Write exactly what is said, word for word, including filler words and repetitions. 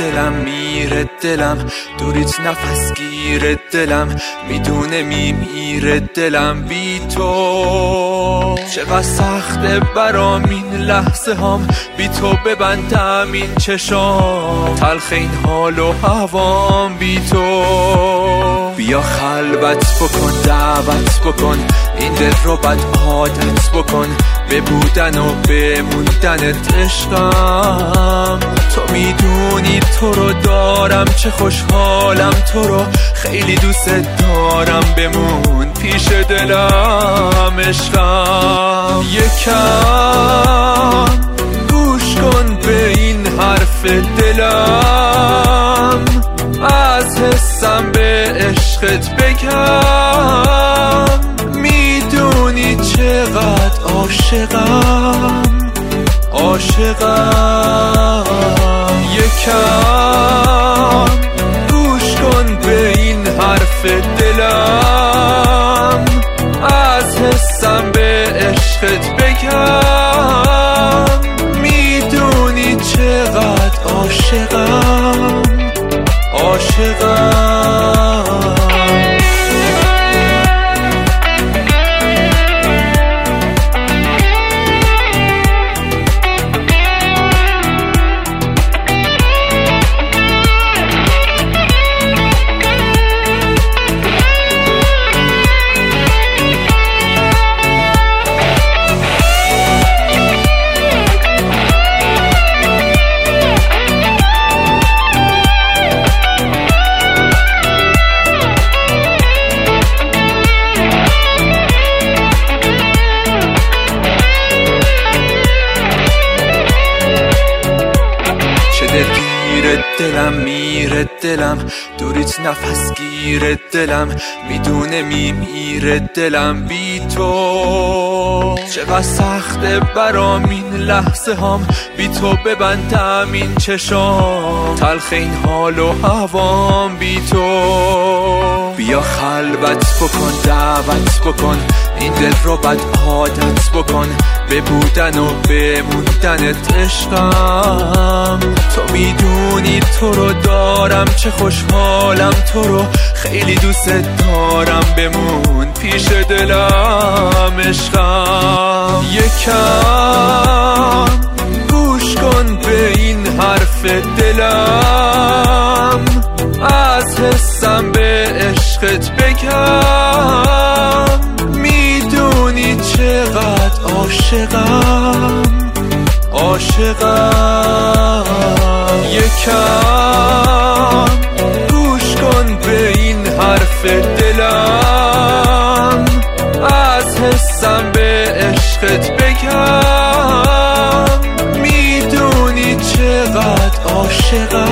دلم میره دلم دوریت نفس گیره دلم میدونه میمیره دلم بی تو. چقدر سخته برام این لحظه هام بی تو ببندم این چشام تلخ این حال و هوام بی تو. بیا خلوت بکن دعوت بکن این دل رو بد عادت بکن به بودن و بموندنت عشقم. تو میدونی تو رو دارم چه خوشحالم تو رو خیلی دوست دارم بمون پیش دلم عشقم. یکم گوش کن به این حرف دلم از حسم به عشقت بگم میدونی چقدر عاشقم عاشقم. یکم گوش کن به این حرف دلم از حسم به عشقت بگم میدونی چقدر عاشقم عاشقم. دلم میره دلم دوریت نفس گیره دلم میدونه میمیره دلم بی تو. چقدر سخته برام این لحظه هام بی تو ببندم این چشام تلخ این حال و هوام بی تو. بیا خلوت بکن دعوت بکن این دل رو بد عادت بکن به بودن و بموندنت عشقم. تو میدونی تو رو دارم چه خوشحالم تو رو خیلی دوست دارم بمون پیش دلم عشقم. یکم گوش کن به این حرف دلم از حسم به عشقت بگم میدونی چقدر عاشقم عاشقم. یکم گوش کن به این حرف دلم از حسم به عشقت بگم میدونی چقدر عاشقم